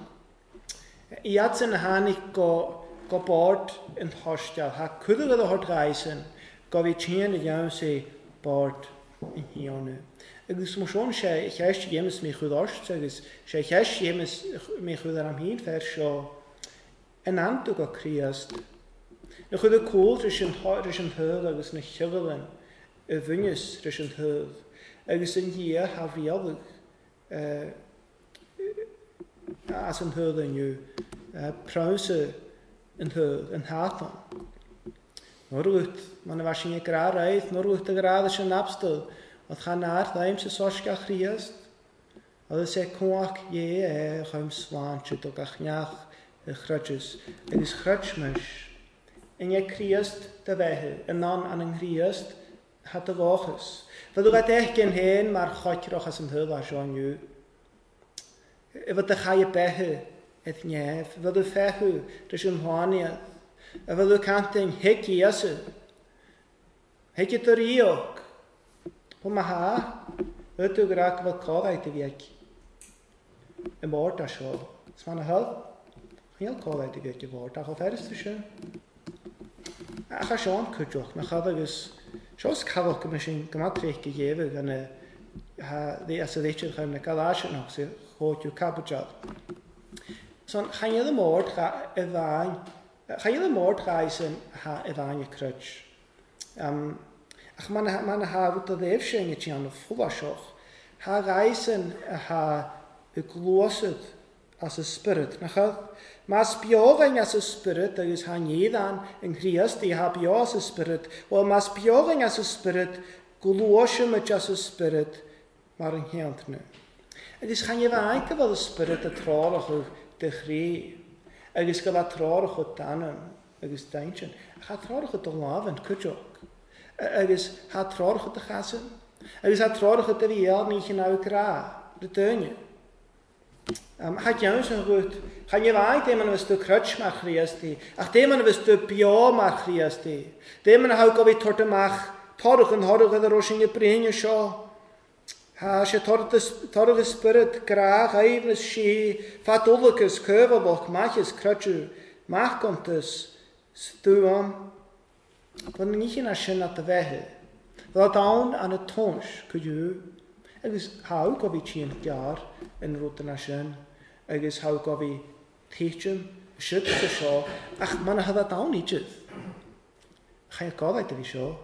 I at sy'n hannig go, go bod yn hostial ha cwyddig oedd y hort gaisen go fi tîn y iawn se bod yn hiorn. Agus mor sion se eich jemes me chwyd ost agos se eich jemes me chwyd ar am hyn fer sio yn antwg o Christ. Na chwyd y cwl rys yn hydd agos na chygylyn y fynnys rys yn hydd agos yn hir hafiolwg uh, as yn hydd yn yw uh, prawse yn hydd yn hathon. Nor wyt, ma'n efallai y gra raith, nor wyt y gra ddys yn abstyl oedd chan ar ddaim sy'n sosga Christ oedd y se cwach ie e chaim slan sydd o gachniach y chrutches. Agus chrutchmas. In je Christ de wehe. En dan aan een Christ had de waches. Wat ook echt geen heen, maar God roch als een hulp als aan je. Wat de ga je behe. Het njef. Wat de vehu. Dus een hoania. Wat de kanting hek jesu. Hek je ter je ook. Hoe maar ha. Wat ook raak wat koud uit de week. Een woord als zo. Is maar een hulp. Heel koud uit de week je woord. Dat gaat is te schön. Ik ga zo'n kutje ook. Dan ga ik dus. Zoals ik heb ook misschien gemaakt gegeven. En die als weet je gaan de kalage nog. Ze gooit je kabbetje. Zo ga je de moord gaan. Ga je de moord reizen. Ha evan je krutch. Um, ach man man ha wat de evschengetje aan de vollaschog. Ha reizen ha gloset as a spirit. Nachher mas bioring as a spirit, there is han jedan in Christ, die ha bio as a spirit. Well mas bioring as a spirit, glosem as a spirit, maar in hand nu. Het is gaan je wijken wel de spirit de trorige de gree. Het is gela trorige tannen. Het is denken. Gaat trorige te laven, kutjok. Het is gaat trorige te gassen. Het is gaat trorige te weer niet genau kra. De teunje. Um, had jou zo'n goed. Ga je wijken dat men een stuk krutsch mag Christi. Ach, dat men een stuk bio mag Christi. Dat men hou ik alweer tot mag. Torg en horg de roosje brengen zo. Ha, je torg de spirit graag even schie. Fatullicus curvelbok maches krutsch. Mag komt dus stuam. Want niet in als je naar de weg. Wel dan aan het tons kun je. Het is hou ik alweer tien jaar in route naar zijn. Het is hou ik alweer teachum. Shit te zo. Ach, man, had dat al niet. Ga je koud uit de show?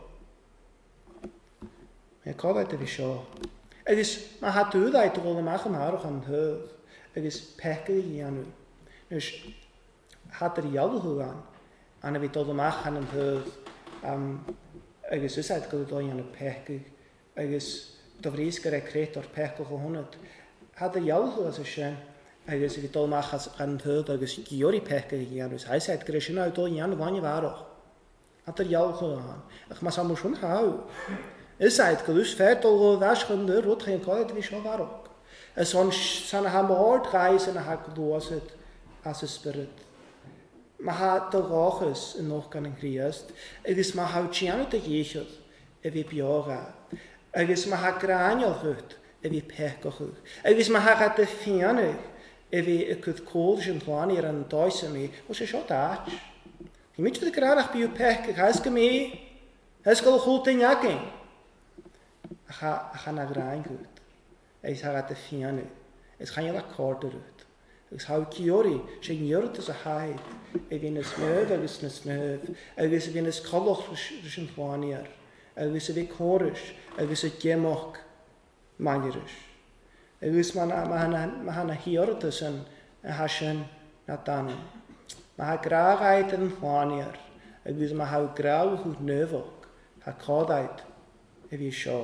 Je koud uit de show. Het is, maar had u dat te willen maken, maar ook aan het hoofd. Het is pekken hier nu. Dus had er jou gedaan. En we willen maken aan het hoofd. Het is dus eigenlijk dat je aan het pekken. Het is de vrees gekregen door pekken gehonderd. Had er jou gedaan, zo schön. Het is we willen maken aan het hoofd. Het is Giori pekken hier. Dus hij zei het Christen uit al jaren wanneer waren. Had er jou gedaan. Ik maar zou schon houden. Is het gelust vertel waarschijnlijk rood geen kwaliteit wie schon waar ook. En zo'n zijn haar moord reizen en haar gelozen als een spirit. Maar haar de roches en nog kan een Christ. Het is maar haar tjane te jezus en wie biora. Het is maar haar granjel goed en wie pekkel. Het is maar haar te fijne en wie ik het kooltje en wanneer een thuis mee. Wat is zo dat? Je moet je graag bij je pekkel. Hij is gemeen. Hij is wel goed in jaking. Ik ga naar graag goed. Ik ga te fijne. Ik ga je akkoord uit. Ik hou kiori. Zijn jurt is een haai. Ik ben een sneeuw, ik is een sneeuw. Ik is een skallig rischen wanneer. Ik is een korisch. Ik is een gemok manierisch. Ik is maar een hier tussen en haschen naar dan. Maar ik graag uit en wanneer. Ik is maar hou grauw goed neuvok. Ik koud uit. Ik is zo.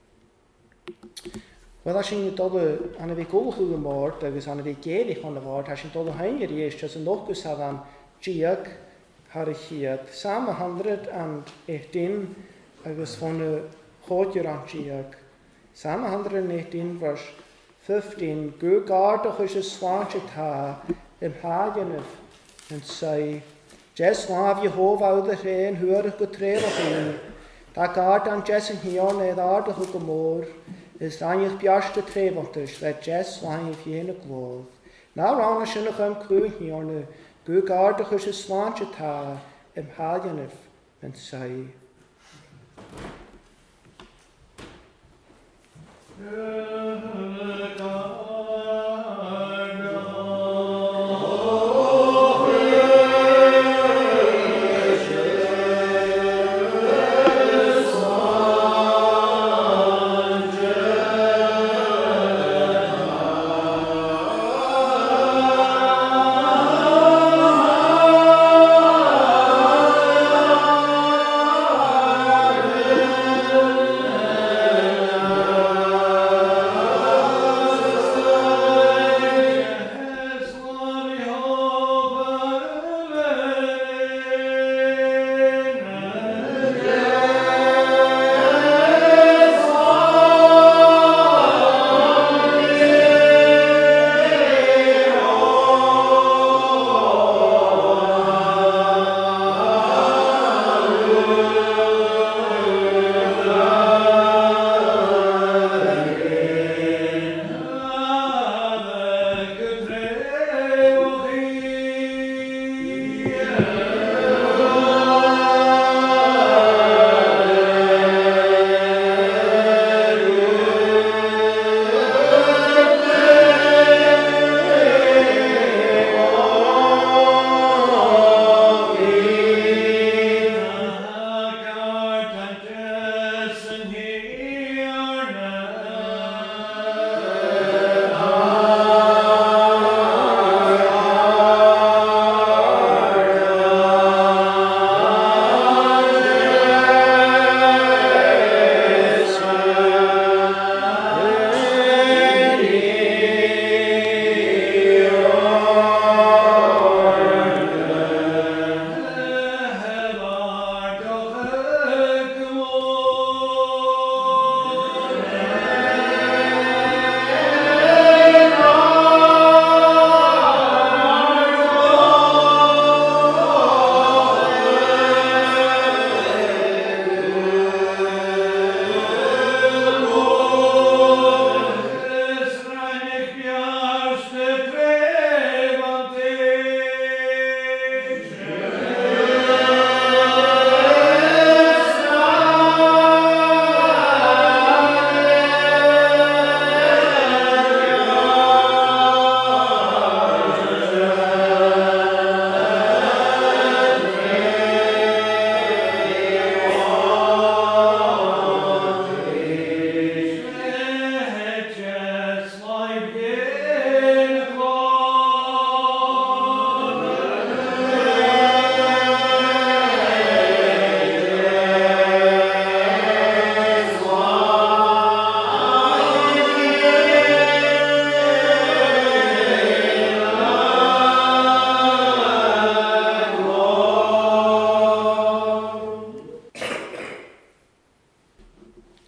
Wel, als je niet aan de week overgegaan wordt, dus aan de week gedig van de woord, als je tot de heen gereisd, als je nog eens had aan Tjiak, had ik hier samen honderdachttien, dus van de grootje aan Tjiak. Samen honderdachttien vers vijftien, Gugardig is een zwaantje ta, im hagen en zei, Jes laaf Jehovah uit de reen, huur getreden in, daar gaat aan Jes en hier niet aardige gemoor, is dan je bjaste trevantisch, dat Jes lang je jene geloof. Nou ran als je nog een kruin hier nu, Gugardig is een zwaantje ta, im hagen en zei. Oh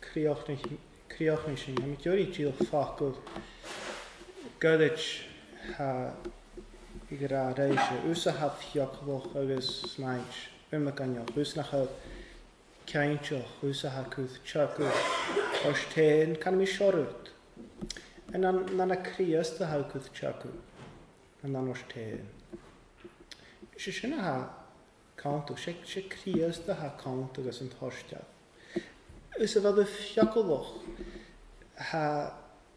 creochnishin. I'm curious to fuck with Gurdich ha igra reisje. Usa ha fjokkwoch agus smaich. Ummakanjoch. Usa ha kaintjoch. Usa ha kuth chaku. Osteen kan mi shorut. En dan dan a kriest ha kuth chaku. En dan osteen. She shouldn't ha count. She she kriest ha count agus en torstja. Usa vad fjokkwoch ha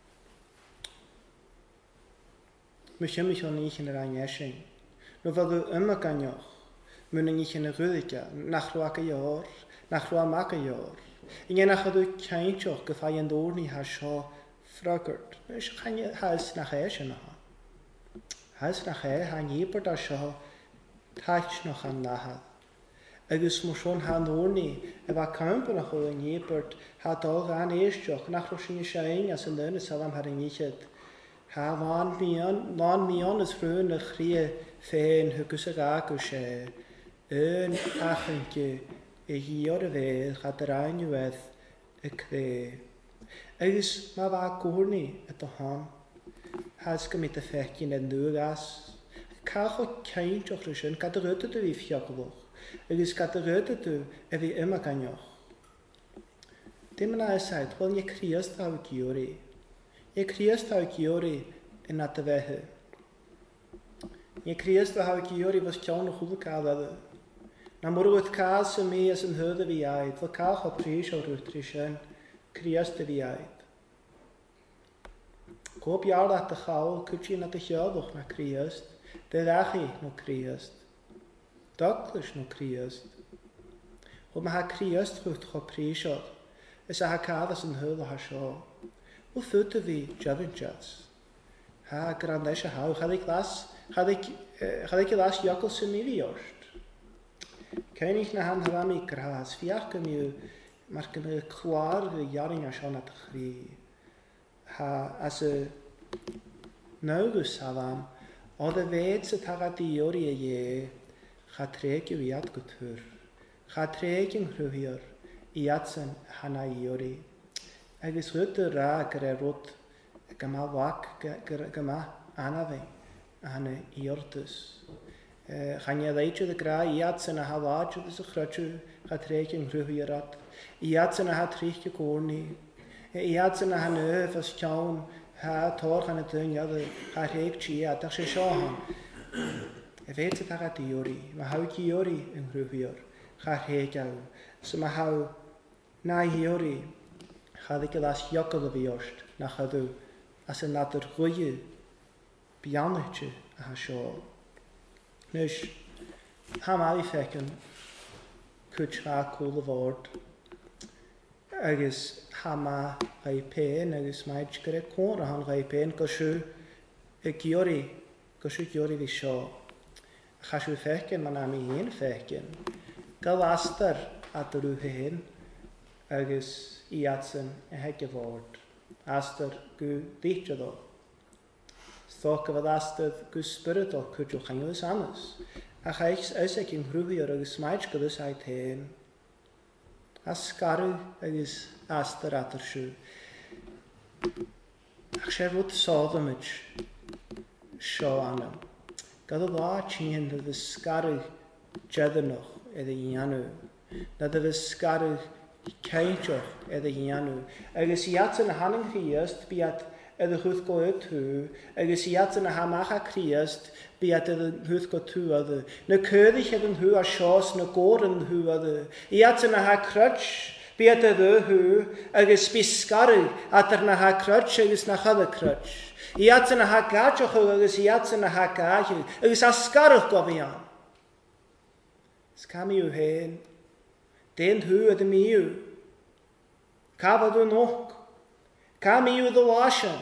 Misschien mich ook niet in de rangering. Nu wat we immer kan joch, moet je niet in de rudike, nach welke jaar, nach welke maken jaar. En je nach de kindje, gevaar je door niet haar zo frukkert. Dus ga je huis naar huis nog. Huis naar huis, ga je per dat zo touch nog aan lachen. Dus moet schon gaan door niet. En wat kampen nog wel een jepert, had al gaan eerst joch, nach welke je schijn, als een leunen salam had niet het. Ha van mian, van mian is vroeg een grieë fijn, hukus er rakusje. Een achentje, een hier weer, gaat er aan je weg, een kree. Er is maar waar koornie, het te gaan. Has ge met de vechtje in de nugas. Kan ook keintje of rushen, kan de rutte te wie fjakkelboch. Er is kan de rutte te, en wie immer kan joch. Timna is het, wel je kriest hou ik jori. Je kriest hou ik jori en na te wegge. Je kriest hou ik jori was jou nog goed kaal hadden. Na morgen het kaal ze mee als een hurde wie uit. Wat kaal gaat prijs of rutrischen. Kriest wie uit. Koop jaar dat de gauw, kun je naar de jouwdag naar kriest. De ragie nog kriest. Dokters nog kriest. Hoe maar haar kriest goed gaat prijs op. Is haar kaal als een hurde haar zo. Hoe voelt we Javintjas? Ha, grandesje hou. Ga ik las, ga ik, ga ik las jakkels in Miljost. Ken ik naar hem hebben ik gras. Vier je, maar ik me klaar de jaren schon at grie. Ha, als ze naugus hebben, oder weet ze dat die jaren je, ga trekken wie het goed hoor. Ga trekken hier, iatsen hana jaren. Er is rutte ra gre rot gama wak gama anave ane iortus. Gaan je leidje de gra iatsen na hawaatje de grutje gaat reken gruhierat. Iatsen na hat richtje korni. Iatsen na hane vas chaun ha tor gaan het ja de gaat reekje ja dat ze shahan. Er weet het dat die jori, maar hou je jori in gruhier. Gaat reekjou. Ze maar hou na jori. Had ik las jakkelen bejost, nach hadu, als een later goeie piannetje aan zo. Dus, ham ali fekken, kutschra koele woord. Ergens hama rijpen, ergens meidskere koren han rijpen, koshu ik jori, koshu jori wie zo. Gashu fekken, maar nami heen fekken. Galaster at de ruhe heen. Agus iatsen en hekje woord. Aster gu dichtje do. Stokke wat aster gu spirit al kutjo ganjus anders. Ach eiks eisek in grubier agus smaitske dus heit heen. As skaru agus aster atersju. Ach scher wat sodemich. Sjo anem. Gada la chien dat de skaru jedder nog edde janu. Dat de skaru Keintjoch er de janu. Agus iatsen hanning kriest, biat er de goed go uit hu. Agus iatsen hamacha kriest, biat er de goed go tu ade. Ne ködig het een hu a chos, ne goren hu ade. Iatsen ha krutsch, biat er de hu. Agus biskarri, at er na ha krutsch, agus na ha de krutsch. Iatsen ha gachoch, agus iatsen ha gachoch. Agus a skarrig go bian. Skam u heen. Den hu de miu. Kava du nog. Ka miu de washen.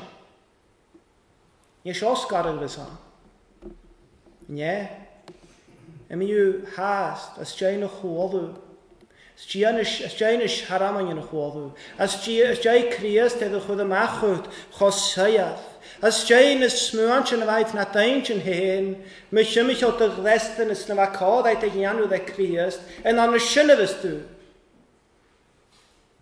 Je shoskar besan. Nee. En miu haast as jay nog hodu. As janish as janish haraman je nog hodu. As jay as jay kriest de goede machut khosayat. As jay is smuantchen weit na deintchen heen. Mich mich ot de resten is na vakadait de janu de kriest en an schille wirst du.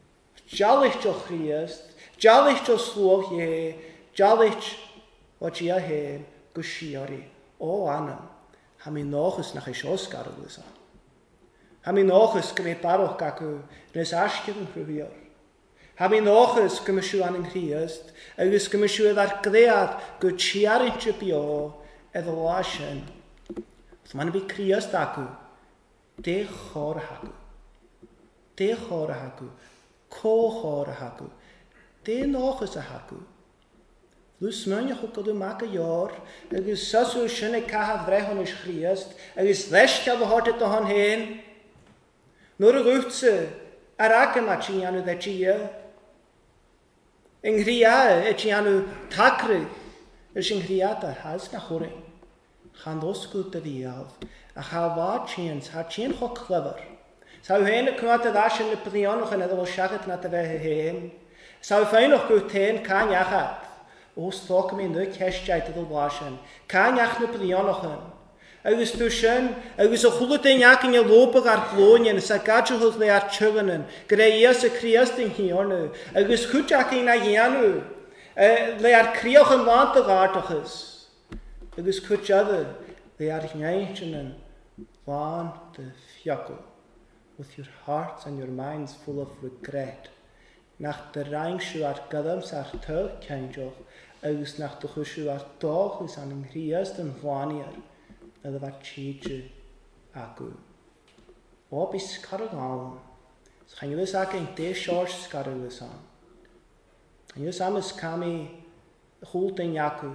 Jalich jo Christ, jalich jo slov ye, jalich wat je heen, gushiari. O anam, ha mi nochus nach is Oscar gusa. Ha mi nochus kem paroch gaku, nes aschken probier. Ha mi nochus kem shu an in Christ, agus kem shu dar creat go chiari chipio ed lashen. Man bi Christ aku, de chor haku. De chor haku, ko chor haku. De nochus a haku. Lus mönja hukadu maka jaar, agus sasu shine kaha vrehon is Christ, agus restja behortet to han heen. Nur ruchtse, arake machianu de chia. In Ria, echianu takri, is in Riata has na hore. Gaan dos goed de wiaf, a ga wat chins, ha chin ho clever. Zou heen kwat de dashen de prion nog en de shaget na te wehe heen. Zou fijn nog goed heen kan jachat. Os talk me nu kestjait de washen. Kan jach nu prion nog en. Agus tussen, agus a goede ten jak in je lopen gar klonien, sa gacho hul le ar chugenen. Grei se Christing hier nu. Agus goed jak in na janu. Le ar kriochen want gartiges. Agus kutjade, they are and want the fiakel, with your hearts and your minds full of regret. Nach de reingshu ar gadams ar tug kenjoch, agus nach de chushu ar doch is an in Christ en vanier, na de wat chiche aku. Op is karagan, schan jullie zaken in de shors skaragusan. En jullie samen kami goed en jaku.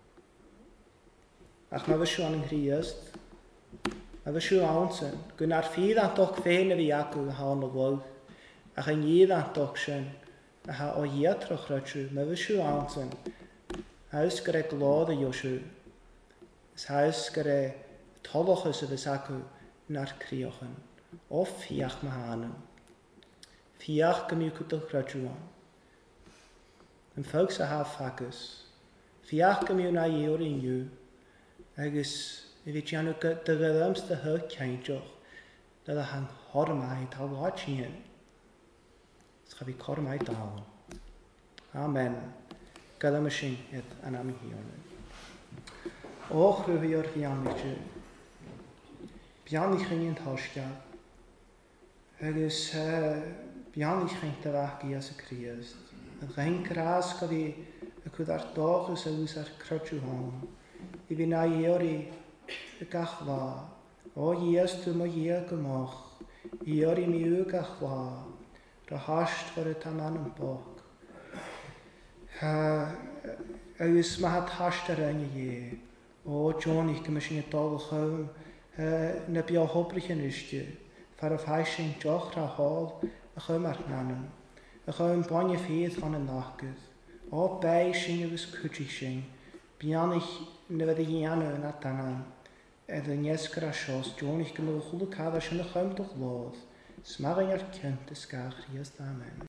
Ach ma vishu an in Christ, ma vishu aansen, gun ar fydd an toch fene vi aku ha an log, ach an yid an toch shen, a ha o yetroch rutsu, ma vishu aansen, huis gare glade Joshu, is huis gare tolochus of is aku nar kriochen, of fiach ma hanen, fiach gemukutach rutsu an. En folks a ha fakus, fiach gemu na yeor in you, agus I vi janu de gadams de hug kaintjoch dat a hang hormai ta watchien. Ska vi kormai down. Amen. Gadamashin et anami hione. Och ruvior vianichu. Bianich in hoschja. Agus bianich in te wach gias Christ. En geen kras ka vi ik dar dogus agus ar krutju hon. I vi na iori y gachwa. O ies tu mo ie gymach. Iori mi yw gachwa. Ra hasht for y taman yn bog. Agus ma hat hasht ar ein ie. O John ich gymys yn y dol chwm. Na bio hobrych yn ysdi. Far of haising joch ra hol. A chwm ar nanen. A chwm bonje fydd van y nachgydd. O bei syng ywys cwtri syng. Bianich nefyd y ianw yn atanan. Edd yn iesgar a sios, John ich gymryd chwlw cadw sy'n y chwm doch lodd. Smag yn ar cynt ysgach Christ, amen.